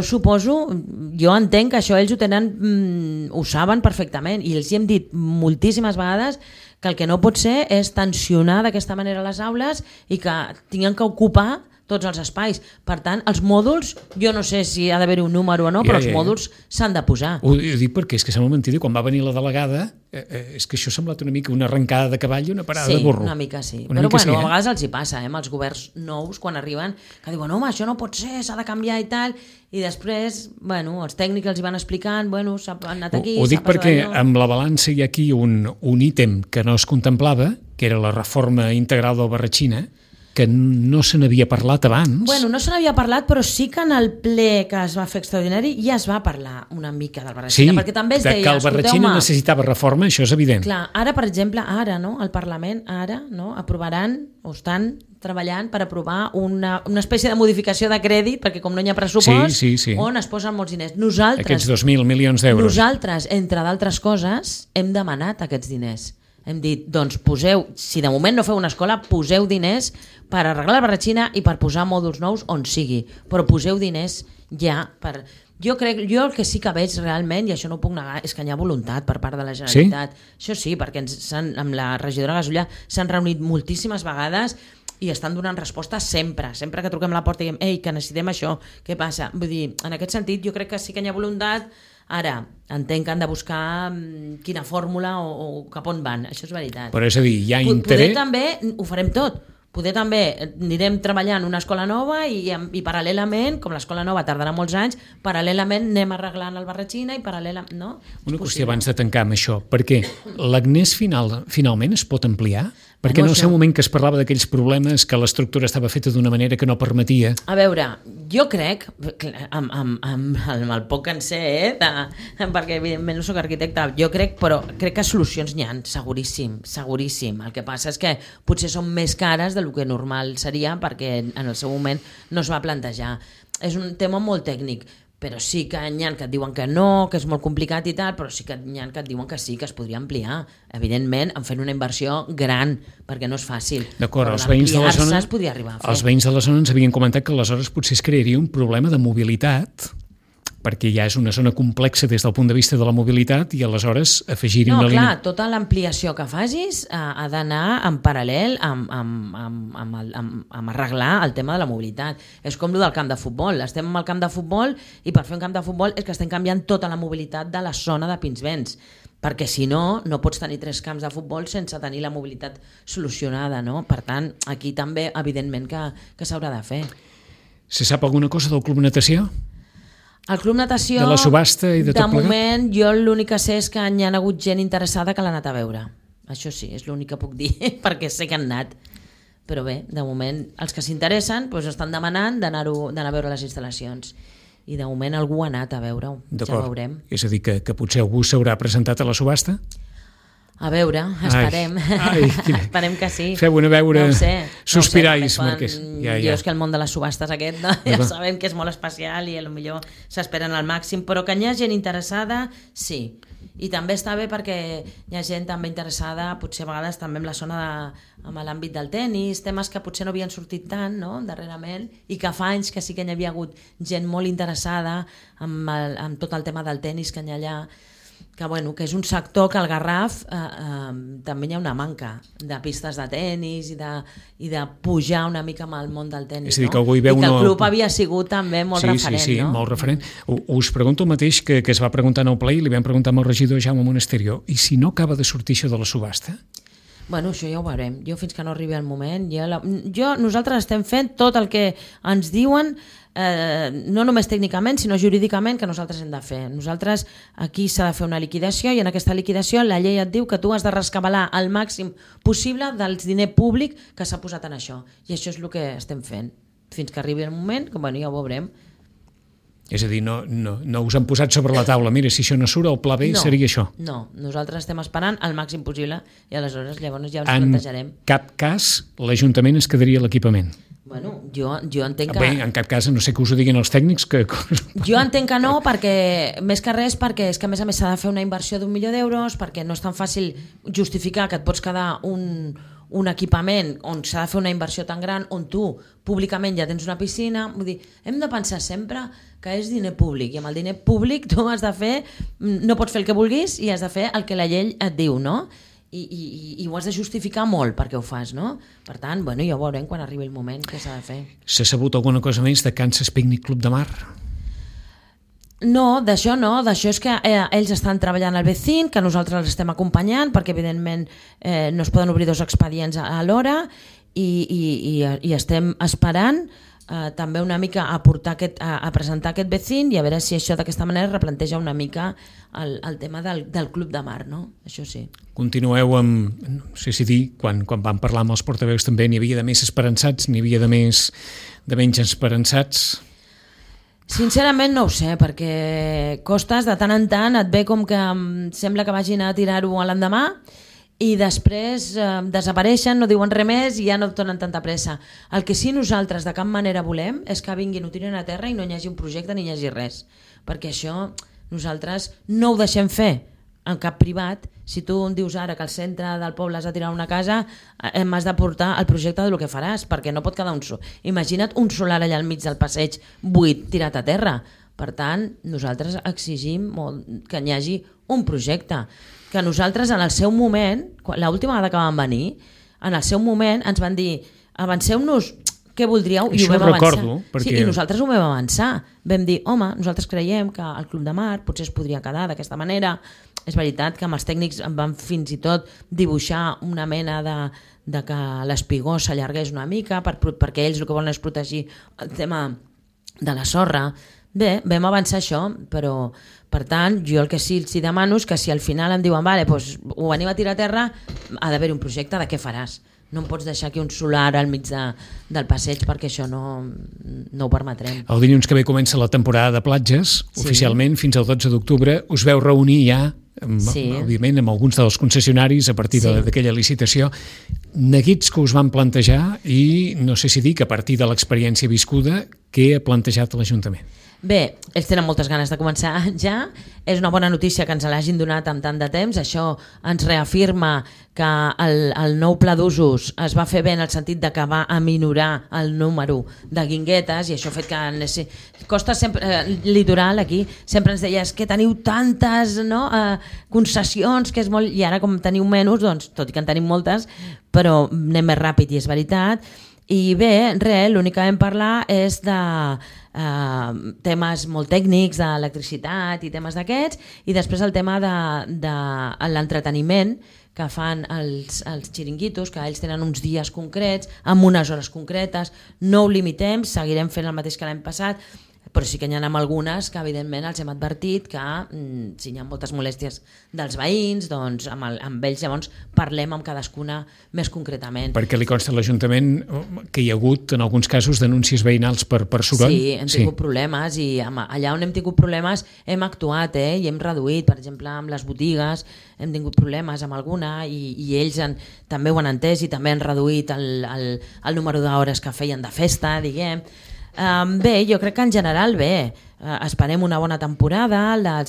entenc que això ells ho tenen, ho saben perfectament, i els hi hem dit moltíssimes vegades que el que no pot ser és tensionar d'aquesta manera les aules i que tinguin que ocupar tots els espais. Per tant, els mòduls, jo no sé si ha d'haver-hi un número o no, però els mòduls s'han de posar. Ho dic perquè és que sembla mentida, quan va venir la delegada, és que això ha semblat una mica una arrencada de cavall i una parada de burro. Sí, una mica sí. Però bueno, a vegades els hi passa, amb els governs nous, quan arriben, que diuen, home, això no pot ser, s'ha de canviar i tal, i després, bueno, els tècnics els hi van explicant, bueno, s'ha anat aquí, ho dic perquè amb la balança hi ha aquí un ítem que no es contemplava, que era la reforma integral del Barratxina, que no se n'havia parlat abans. Bueno, no se n'havia parlat, però sí que en el ple que es va fer extraordinari ja es va parlar una mica del Barratxina, perquè també es deia, que el Barratxina necessitava reforma, això és evident. Clar, ara, per exemple, no, el Parlament aprovaran o estan treballant per aprovar una espècie de modificació de crèdit, perquè com no hi ha pressupost, on es posen molts diners. Aquests 2.000 milions d'euros. Nosaltres, entre d'altres coses, hem demanat aquests diners. Hem dit, doncs poseu, si de moment no feu una escola, poseu diners per arreglar la Barratxina i per posar mòduls nous on sigui, però poseu diners ja per... Jo el que sí que veig realment, i això no ho puc negar, és que hi ha voluntat per part de la Generalitat. Sí? Això sí, perquè amb la regidora Gasulla s'han reunit moltíssimes vegades i estan donant resposta sempre que truquem a la porta i diem, ei, que necessitem això, què passa? Vull dir, en aquest sentit jo crec que sí que hi ha voluntat. Ara, entenc que han de buscar quina fórmula o cap on van, això és veritat. Però és a dir, hi ha interès... Poder també ho farem tot. Poder també anirem treballant una escola nova i paral·lelament, com l'escola nova tardarà molts anys, paral·lelament anem arreglant el Barratxina i paral·lelament... No? Una qüestió abans de tancar amb això, perquè l'Agnès finalment es pot ampliar? Perquè en el seu moment que es parlava d'aquells problemes que l'estructura estava feta d'una manera que no permetia... A veure, jo crec, amb el poc que en sé, perquè evidentment no soc arquitecte, però crec que solucions n'hi ha, seguríssim. El que passa és que potser són més cares del que normal seria perquè en el seu moment no es va plantejar. És un tema molt tècnic, però sí que n'hi ha que et diuen que no, que és molt complicat i tal, però sí que n'hi ha que et diuen que sí, que es podria ampliar, evidentment, en fent una inversió gran, perquè no és fàcil. D'acord, els veïns de la zona... es podria arribar a fer. Els veïns de la zona ens havien comentat que aleshores potser es crearia un problema de mobilitat, perquè ja és una zona complexa des del punt de vista de la mobilitat i aleshores afegir-hi una línia... No, clar, tota l'ampliació que facis ha d'anar en paral·lel amb arreglar el tema de la mobilitat. És com el del camp de futbol. Estem al camp de futbol i per fer un camp de futbol és que estem canviant tota la mobilitat de la zona de Pinsbens, perquè si no, no pots tenir 3 camps de futbol sense tenir la mobilitat solucionada, no? Per tant, aquí també, evidentment, que s'haurà de fer. Se sap alguna cosa del Club Natació? El Club Natació, de la subhasta i de tot plegat? Moment, jo l'únic que sé és que hi ha hagut gent interessada que l'ha anat a veure. Això sí, és l'únic que puc dir, perquè sé que han anat. Però bé, de moment, els que s'interessen estan demanant d'anar a veure les instal·lacions. I de moment algú ha anat a veure-ho, ja ho veurem. És a dir, que potser algú s'haurà presentat a la subhasta? A veure, esperem. Esperem que sí. Feu-ho veure, no sé, sospirais, Marquès. Jo és que el món de les subhastes aquest, ja sabem que és molt especial i potser s'esperen al màxim, però que hi ha gent interessada, sí. I també està bé perquè hi ha gent també interessada, potser a vegades també amb la zona amb l'àmbit del tennis, temes que potser no havien sortit tant, no?, darrerament, i que fa anys que sí que hi havia hagut gent molt interessada amb tot el tema del tennis que hi ha allà, que és un sector que al Garraf també hi ha una manca de pistes de tennis i de pujar una mica amb el món del tennis. És a dir, que algú hi veu... I que el club havia sigut també molt referent. Sí, molt referent. Us pregunto el mateix que es va preguntar en el ple i li vam preguntar al regidor Jaume Monasterio. I si no acaba de sortir això de la subhasta? Bueno, això ja ho veurem. Jo fins que no arribi el moment... Nosaltres estem fent tot el que ens diuen, no només tècnicament, sinó jurídicament, que nosaltres hem de fer. Nosaltres aquí s'ha de fer una liquidació i en aquesta liquidació la llei et diu que tu has de rescabalar el màxim possible del diner públic que s'ha posat en això. I això és el que estem fent. Fins que arribi el moment, que ja ho veurem. És a dir, no us han posat sobre la taula, mira, si això no surt, el pla B seria això. No, nosaltres estem esperant el màxim possible i aleshores llavors ja ens plantejarem. En cap cas l'Ajuntament es quedaria l'equipament. Bueno, jo entenc que... Bé, en cap cas, no sé que us ho diguin els tècnics que... Jo entenc que no, perquè més que res, perquè és que a més s'ha de fer una inversió d'1 milió d'euros, perquè no és tan fàcil justificar que et pots quedar un equipament on s'ha de fer una inversió tan gran, on tu públicament ja tens una piscina, vull dir, hem de pensar sempre que és diner públic, i amb el diner públic tu has de fer, no pots fer el que vulguis i has de fer el que la llei et diu, no? I ho has de justificar molt perquè ho fas, no? Per tant, bueno, ja ho veurem quan arribi el moment que s'ha de fer. S'ha sabut alguna cosa més de Kansas Picnic Club de Mar? No, d'això és que ells estan treballant al Becín, que nosaltres els estem acompanyant, perquè evidentment no es poden obrir 2 expedients alhora i estem esperant també una mica a presentar aquest Becín i a veure si això d'aquesta manera replanteja una mica el tema del Club de Mar, no? Això sí. Continueu amb, no sé si dir, quan vam parlar amb els portaveus també n'hi havia de més esperançats, n'hi havia de menys esperançats? Sincerament no ho sé, perquè costes de tant en tant et ve com que sembla que vagin a tirar-ho a l'endemà i després desapareixen, no diuen res més i ja no et donen tanta pressa. El que sí nosaltres de cap manera volem és que vinguin, ho tiren a terra i no hi hagi un projecte ni hi hagi res, perquè això nosaltres no ho deixem fer en cap privat. Si tu em dius ara que al centre del poble has de tirar una casa, m'has de portar el projecte del que faràs, perquè no pot quedar un solar. Imagina't un solar allà al mig del passeig buit tirat a terra. Per tant, nosaltres exigim que hi hagi un projecte. Que nosaltres en el seu moment, l'última vegada que vam venir, en el seu moment ens van dir avanceu-nos què voldríeu, i ho vam avançar. Perquè... Sí, i nosaltres ho vam avançar. Vam dir, home, nosaltres creiem que el Club de Mar potser es podria quedar d'aquesta manera. És veritat que amb els tècnics em van fins i tot dibuixar una mena de que l'espigó s'allargués una mica perquè ells el que volen és protegir el tema de la sorra. Bé, vam avançar això, però per tant jo el que sí els demano és que si al final em diuen vale, doncs ho venim a tirar a terra, ha d'haver un projecte de què faràs. No em pots deixar aquí un solar al mig del passeig perquè això no ho permetrem. El dilluns que ve comença la temporada de platges, sí. Oficialment fins al 12 d'octubre. Us veu reunir ja, sí. Òbviament, amb alguns dels concessionaris a partir d'aquella licitació. Neguits que us van plantejar i no sé si dir que a partir de l'experiència viscuda, què ha plantejat l'Ajuntament? Bé, ells tenen moltes ganes de començar ja. És una bona notícia que ens l'hagin donat amb tant de temps. Això ens reafirma que el nou pla d'usos es va fer bé en el sentit de que va aminorar el número de guinguetes i això ha fet que costa sempre, litoral aquí, sempre ens deia que teniu tantes concessions que és molt, i ara com teniu menys, doncs, tot i que en tenim moltes, però anem més ràpid i és veritat. I bé, l'únic que vam parlar és de temes molt tècnics d'electricitat i temes d'aquests, i després el tema de l'entreteniment que fan els xiringuitos, que ells tenen uns dies concrets amb unes hores concretes. No ho limitem, seguirem fent el mateix que l'any passat, però sí que n'hi ha algunes que evidentment els hem advertit que si hi ha moltes molèsties dels veïns, doncs amb ells llavors parlem amb cadascuna més concretament. Perquè li consta a l'Ajuntament que hi ha hagut en alguns casos denúncies veïnals per soroll? Sí, hem tingut problemes i allà on hem tingut problemes hem actuat i hem reduït, per exemple amb les botigues hem tingut problemes amb alguna i ells també ho han entès i també han reduït el número d'hores que feien de festa, diguem. Bé, jo crec que en general bé, esperem una bona temporada,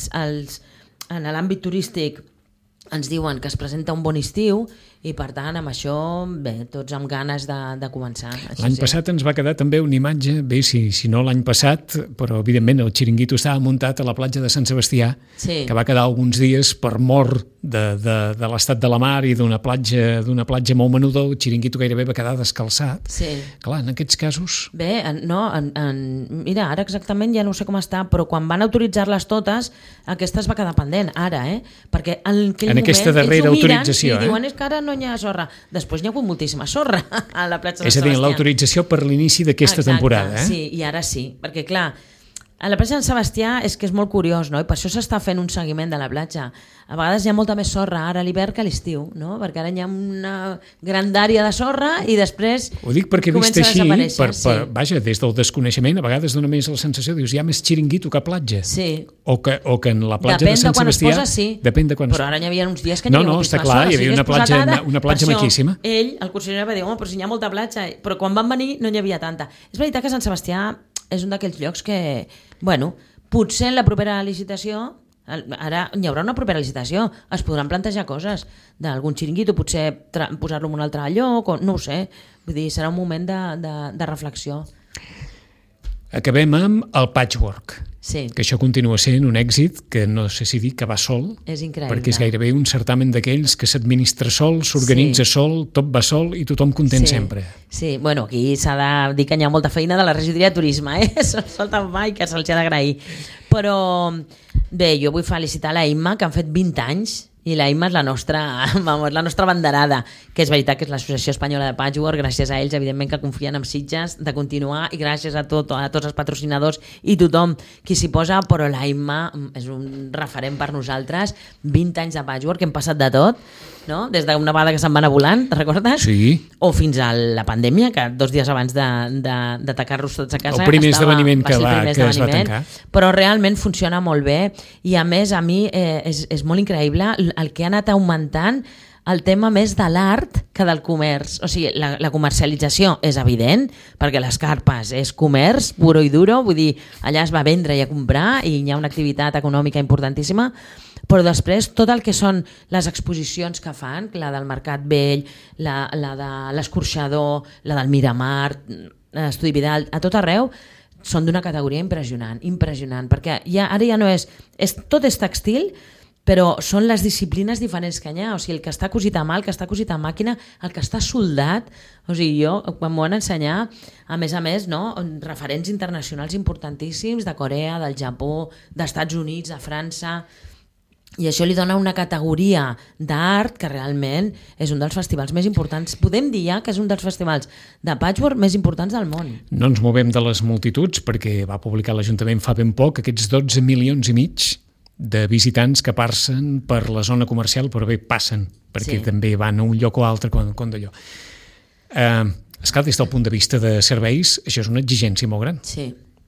en l'àmbit turístic ens diuen que es presenta un bon estiu i per tant amb això bé, tots amb ganes de començar. L'any passat ens va quedar també una imatge, bé, si no l'any passat, però evidentment el xiringuito estava muntat a la platja de Sant Sebastià, que va quedar alguns dies per mort de l'estat de la mar i d'una platja molt menuda, el xiringuito gairebé va quedar descalçat. Clar, en aquests casos... Bé, mira, ara exactament ja no sé com està, però quan van autoritzar-les totes, aquesta es va quedar pendent, ara, perquè en aquesta darrera autorització, i diuen és que ara no hi ha sorra. Després n'hi ha hagut moltíssima sorra a la platja de Sant Sebastià. És a dir, l'autorització per l'inici d'aquesta temporada. Sí, i ara sí, perquè clar, a la platja de Sant Sebastià és que és molt curiós, no? I per això s'està fent un seguiment de la platja. A vegades hi ha molta més sorra ara a l'hivern que a l'estiu, no? Perquè ara hi ha una grandària de sorra i després ho dic perquè vist així, vaja, des del desconeixement, a vegades dona més la sensació, dius, hi ha més xiringuito que platja. Sí. O que en la platja de Sant Sebastià... Depèn de quan es posa, sí. Però ara hi havia uns dies que n'hi havia moltíssima sorra. No, està clar, hi havia una platja maquíssima. Ell, el concessionari, va dir, home, però si hi ha molta platja, però quan van venir no n'hi havia tanta. És veritat que Sant Sebastià és un d'aquells llocs que, bueno, potser en la propera licitació Ara hi haurà una propera licitació, es podran plantejar coses d'algun xiringuito, potser posar-lo en un altre lloc, o no ho sé, vull dir, serà un moment de reflexió. Acabem amb el patchwork, Sí. que això continua sent un èxit que no sé si dir que va sol, És increïble. perquè és gairebé un certamen d'aquells que s'administra sol, s'organitza sol, tot va sol i tothom content sempre. Sí, bueno, aquí s'ha de dir que hi ha molta feina de la regidoria de turisme, Solta mai que se'ls ha d'agrair. Però bé, jo vull felicitar la Imma, que han fet 20 anys, i la Imma és la nostra banderada, que és veritat que és l'Associació Espanyola de Patchwork, gràcies a ells, evidentment, que confien en Sitges de continuar, i gràcies a tots els patrocinadors i tothom qui s'hi posa, però la Imma és un referent per nosaltres. 20 anys de Patchwork, que hem passat de tot, no? Des d'una vegada que se'n va anar volant, te'n recordes? Sí. O fins a la pandèmia, que 2 dies abans de tacar-nos tots a casa... El primer esdeveniment que es va tancar. Però realment funciona molt bé, i a més a mi és molt increïble el que ha anat augmentant el tema més de l'art que del comerç. O sigui, la comercialització és evident, perquè les carpes és comerç puro i duro, vull dir, allà es va vendre i a comprar i hi ha una activitat econòmica importantíssima, però després tot el que són les exposicions que fan, la del Mercat Vell, la de l'Escorxador, la del Miramar, l'Estudi Vidal, a tot arreu, són d'una categoria impressionant, perquè ara ja no és... Tot és textil, però són les disciplines diferents que hi ha, o sigui, el que està cosit a mà, el que està cosit a màquina, el que està soldat, o sigui, jo, quan m'ho van ensenyar, a més, no? Referents internacionals importantíssims de Corea, del Japó, d'Estats Units, de França, i això li dona una categoria d'art que realment és un dels festivals més importants, podem dir ja que és un dels festivals de patchwork més importants del món. No ens movem de les multituds, perquè va publicar l'Ajuntament fa ben poc aquests 12 milions i mig de visitants que passen per la zona comercial, però bé, passen, perquè també van a un lloc o altre com d'allò. Esclar, des del punt de vista de serveis, això és una exigència molt gran. Sí.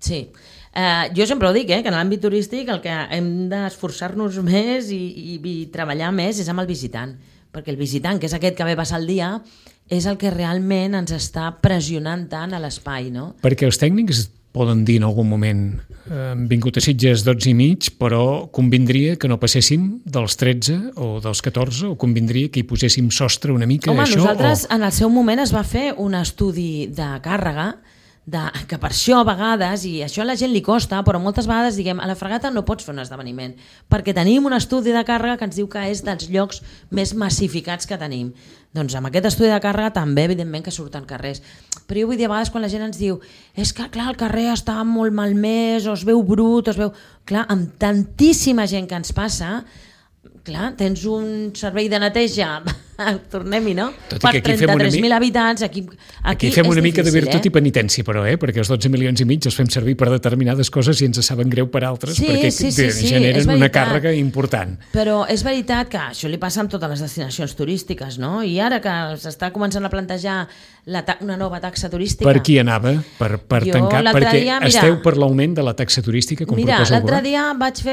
Jo sempre ho dic, que en l'àmbit turístic el que hem d'esforçar-nos més i treballar més és amb el visitant, perquè el visitant, que és aquest que ve passar el dia, és el que realment ens està pressionant tant a l'espai, no? Perquè els tècnics poden dir en algun moment hem vingut a Sitges 12 i mig, però convindria que no passéssim dels 13 o dels 14, o convindria que hi poséssim sostre una mica. Home, això, nosaltres en el seu moment es va fer un estudi de càrrega, que per això a vegades, i això a la gent li costa, però moltes vegades diguem, a la Fregata no pots fer un esdeveniment, perquè tenim un estudi de càrrega que ens diu que és dels llocs més massificats que tenim. Doncs amb aquest estudi de càrrega també, evidentment, que surten carrers. Però jo vull dir, a vegades quan la gent ens diu és que, clar, el carrer està molt malmès, o es veu brut, Clar, amb tantíssima gent que ens passa, clar, tens un servei de neteja, tornem-hi, no? Per 33.000 habitants, aquí fem una mica de difícil, virtut i penitència, però, perquè els 12 milions i mig els fem servir per determinades coses i ens saben greu per altres, perquè generen una càrrega important. Però és veritat que això li passa amb totes les destinacions turístiques, no? I ara que s'està començant a plantejar una nova taxa turística... Per qui anava? Per tancar? Perquè esteu per l'augment de la taxa turística, com proposa el govern? L'altre dia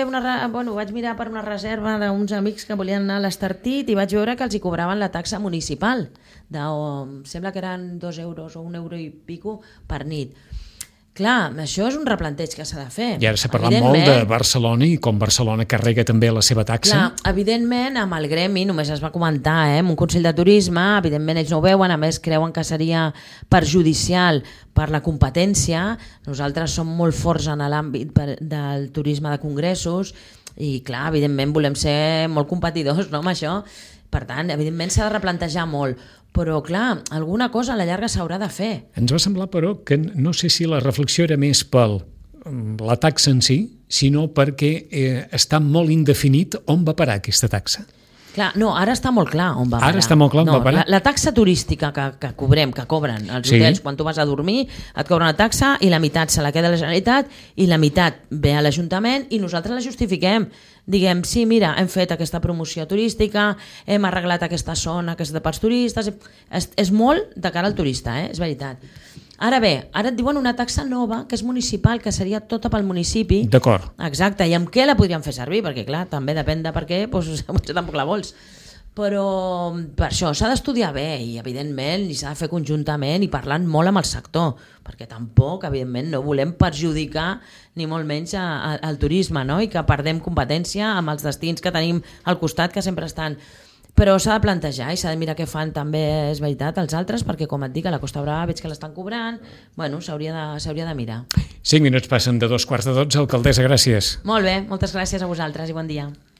vaig mirar per una reserva d'uns amics que volien anar a l'Estartit i vaig veure que els hi cobraven la taxa municipal, sembla que eren 2 euros o 1 euro i pico per nit. Clar, això és un replanteig que s'ha de fer. I ara s'ha parlat molt de Barcelona i com Barcelona carrega també la seva taxa. Clar, evidentment, amb el gremi, només es va comentar, amb un Consell de Turisme, evidentment ells no ho veuen, a més creuen que seria perjudicial per la competència. Nosaltres som molt forts en l'àmbit del turisme de congressos i, clar, evidentment volem ser molt competidors, no, amb això. Per tant, evidentment s'ha de replantejar molt, però clar, alguna cosa a la llarga s'haurà de fer. Ens va semblar, però, que no sé si la reflexió era més per la taxa en si, sinó perquè està molt indefinit on va parar aquesta taxa. Clar, no, ara està molt clar on va parar. Ara està molt clar on va parar. La taxa turística que cobren els hotels quan tu vas a dormir, et cobren una taxa i la meitat se la queda la Generalitat i la meitat ve a l'Ajuntament i nosaltres la justifiquem. Diguem, sí, mira, hem fet aquesta promoció turística, hem arreglat aquesta zona que és de pels turistes... És molt de cara al turista, és veritat. Ara bé, ara et diuen una taxa nova, que és municipal, que seria tota pel municipi. D'acord. Exacte, i amb què la podríem fer servir? Perquè, clar, també depèn de per què, doncs, potser tampoc la vols. però per això s'ha d'estudiar bé i evidentment i s'ha de fer conjuntament i parlant molt amb el sector, perquè tampoc evidentment no volem perjudicar ni molt menys al turisme, no? I que perdem competència amb els destins que tenim al costat que sempre estan, però s'ha de plantejar i s'ha de mirar què fan també, és veritat, els altres, perquè com et dic, a la Costa Brava veig que l'estan cobrant, bueno, s'hauria de mirar. 5 minuts passen de 2:15, alcaldessa, gràcies. Molt bé, moltes gràcies a vosaltres i bon dia.